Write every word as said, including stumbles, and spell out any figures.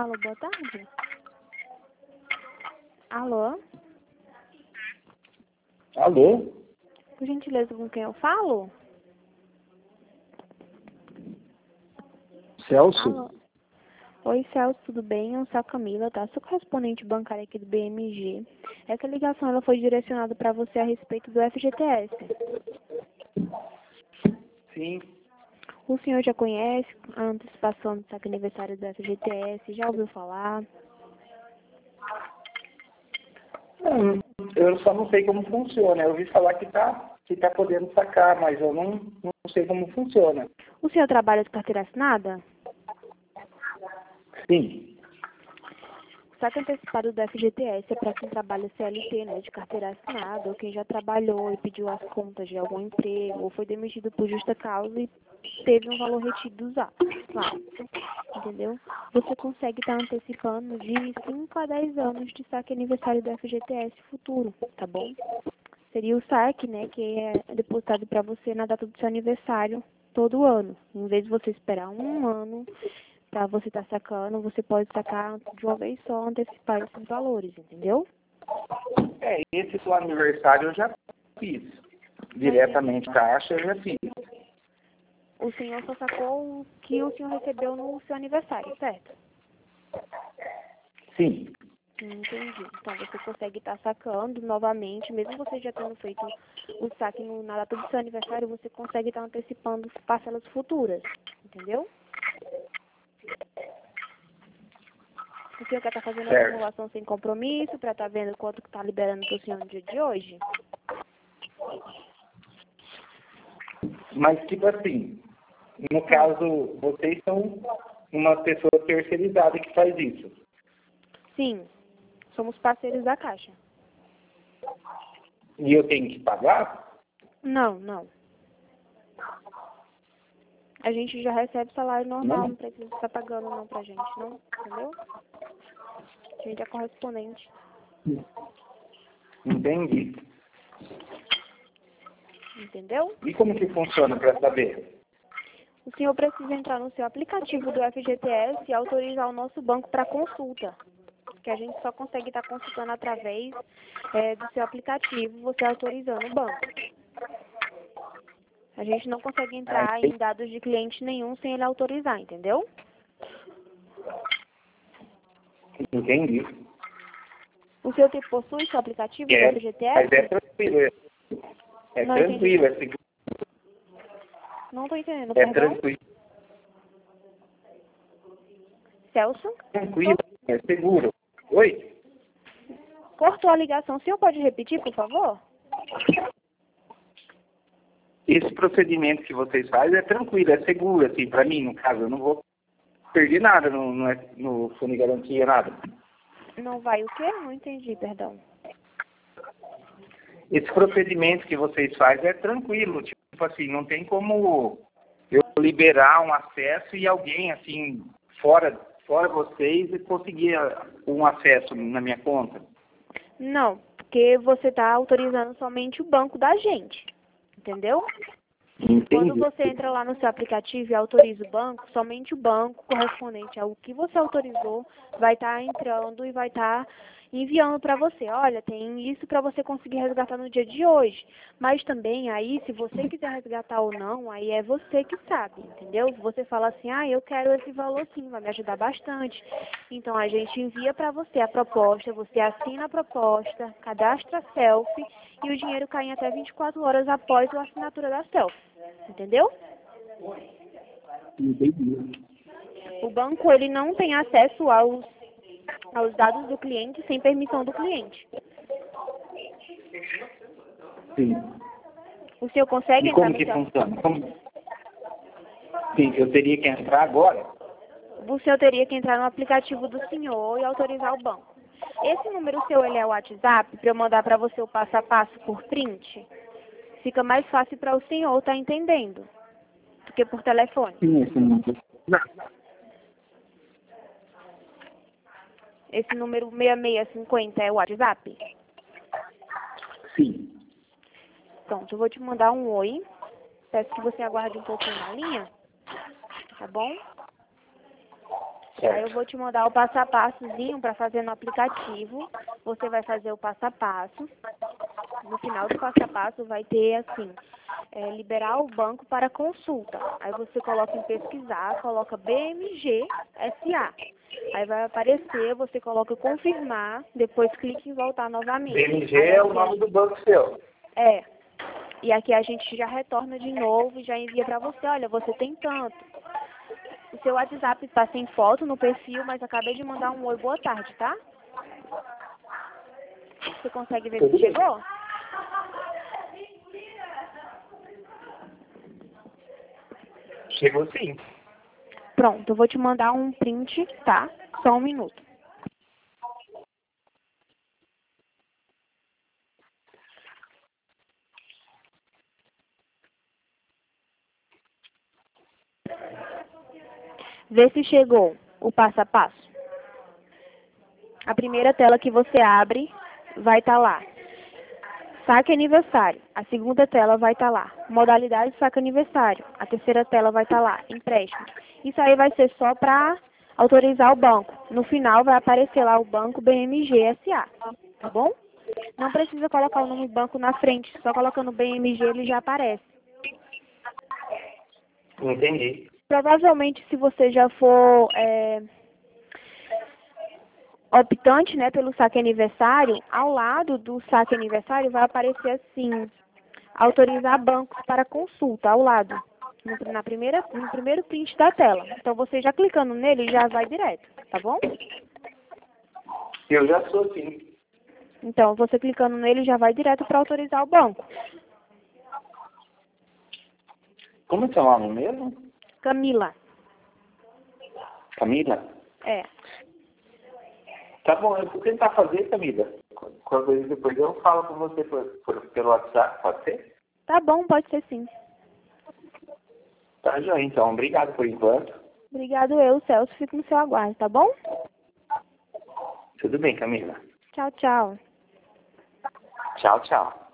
Alô, boa tarde. Alô? Alô? Por gentileza, com quem eu falo? Celso? Alô? Oi, Celso, tudo bem? Eu sou a Camila, tá? Sou correspondente bancária aqui do B M G. Essa ligação ela foi direcionada para você a respeito do F G T S. Sim. O senhor já conhece a antecipação do saque aniversário do F G T S? Já ouviu falar? Não, eu só não sei como funciona. Eu ouvi falar que tá, que tá podendo sacar, mas eu não, não sei como funciona. O senhor trabalha de carteira assinada? Sim. O saque antecipado do F G T S é para quem trabalha C L T, né, de carteira assinada, ou quem já trabalhou e pediu as contas de algum emprego, ou foi demitido por justa causa e teve um valor retido dos atos, claro. Entendeu? Você consegue estar antecipando de cinco a dez anos de saque aniversário do F G T S futuro, tá bom? Seria o saque, né, que é depositado para você na data do seu aniversário todo ano. Em vez de você esperar um ano para você estar sacando, você pode sacar de uma vez só, antecipar esses valores, entendeu? É, esse do aniversário eu já fiz. Diretamente caixa eu já fiz. O senhor só sacou o que o senhor recebeu no seu aniversário, certo? Sim. Entendi. Então você consegue estar sacando novamente, mesmo você já tendo feito o saque no- na data do seu aniversário, você consegue estar antecipando parcelas futuras, entendeu? O senhor quer estar fazendo a Certo. simulação sem compromisso, para estar vendo quanto que está liberando para o senhor no dia de hoje? Mas, tipo assim, no caso, vocês são uma pessoa terceirizada que faz isso. Sim, somos parceiros da Caixa. E eu tenho que pagar? Não, não. A gente já recebe salário normal, Não. não precisa estar pagando não pra gente, não, entendeu? A gente é correspondente. Entendi. Entendeu? E como que funciona para saber? O senhor precisa entrar no seu aplicativo do F G T S e autorizar o nosso banco para consulta. Que a gente só consegue estar consultando através é, do seu aplicativo, você autorizando o banco. A gente não consegue entrar em dados de cliente nenhum sem ele autorizar, entendeu? Entendi. O senhor te- possui seu aplicativo do É, F G T mas é S? tranquilo. É, é Não tranquilo, entendi. é seguro. Não estou entendendo, É perdão. tranquilo, Celso? tranquilo, é seguro. Oi? Cortou a ligação. O senhor pode repetir, por favor? Esse procedimento que vocês fazem é tranquilo, é seguro, assim, para mim, no caso, eu não vou perder nada no, no, no fundo de garantia, nada. Não vai o quê? Não entendi, perdão. Esse procedimento que vocês fazem é tranquilo, tipo assim, não tem como eu liberar um acesso e alguém, assim, fora, fora vocês, e conseguir um acesso na minha conta. Não, porque você está autorizando somente o banco da gente, entendeu? Quando Entendi. você entra lá no seu aplicativo e autoriza o banco, somente o banco correspondente ao que você autorizou vai estar entrando e vai estar enviando para você. Olha, tem isso para você conseguir resgatar no dia de hoje. Mas também aí, se você quiser resgatar ou não, aí é você que sabe, entendeu? Você fala assim, ah, eu quero esse valor sim, vai me ajudar bastante. Então a gente envia para você a proposta, você assina a proposta, cadastra a selfie e o dinheiro cai em até vinte e quatro horas após a assinatura da selfie. Entendeu? Entendi. O banco ele não tem acesso aos, aos dados do cliente sem permissão do cliente. Sim. O senhor consegue E entrar como no que seu... funciona? Como... Sim, eu teria que entrar agora? O senhor teria que entrar no aplicativo do senhor e autorizar o banco. Esse número seu, ele é o WhatsApp, para eu mandar para você o passo a passo por print? Fica mais fácil para o senhor estar entendendo do que por telefone. Sim, esse número. Não. Esse número seis seis cinco zero é o WhatsApp? Sim. Pronto, eu vou te mandar um oi. Peço que você aguarde um pouquinho na linha, tá bom? Certo. Aí eu vou te mandar o passo a passozinho para fazer no aplicativo. Você vai fazer o passo a passo. No final do passo a passo vai ter assim, é, liberar o banco para consulta. Aí você coloca em pesquisar, coloca B M G S A. Aí vai aparecer, você coloca confirmar, depois clique em voltar novamente. B M G Aí é o aqui nome a- do banco seu. É. E aqui a gente já retorna de novo e já envia para você, olha, você tem tanto. O seu WhatsApp está sem foto no perfil, mas acabei de mandar um oi, boa tarde, tá? Você consegue ver se Tudo bem. chegou? Chegou sim. Pronto, eu vou te mandar um print, tá? Só um minuto. Vê se chegou o passo a passo. A primeira tela que você abre vai estar lá. Saque aniversário. A segunda tela vai estar lá. Modalidade saque aniversário. A terceira tela vai estar lá. Empréstimo. Isso aí vai ser só para autorizar o banco. No final vai aparecer lá o banco B M G S A. Tá bom? Não precisa colocar o nome do banco na frente. Só colocando B M G ele já aparece. Entendi. Provavelmente, se você já for é, optante, né, pelo saque aniversário, ao lado do saque aniversário vai aparecer assim, autorizar bancos para consulta, ao lado, no, na primeira, no primeiro print da tela. Então, você já clicando nele, já vai direto, tá bom? Eu já sou sim. Então, você clicando nele, já vai direto para autorizar o banco. Como é seu nome mesmo? Camila, Camila? é. Tá bom, eu vou tentar fazer, Camila. Qualquer coisa depois eu falo com você por, por, pelo WhatsApp, pode ser? Tá bom, pode ser sim. Tá, joia, então. Obrigado por enquanto. Obrigado eu, Celso, fico no seu aguardo, tá bom? Tudo bem, Camila. Tchau, tchau. Tchau, tchau.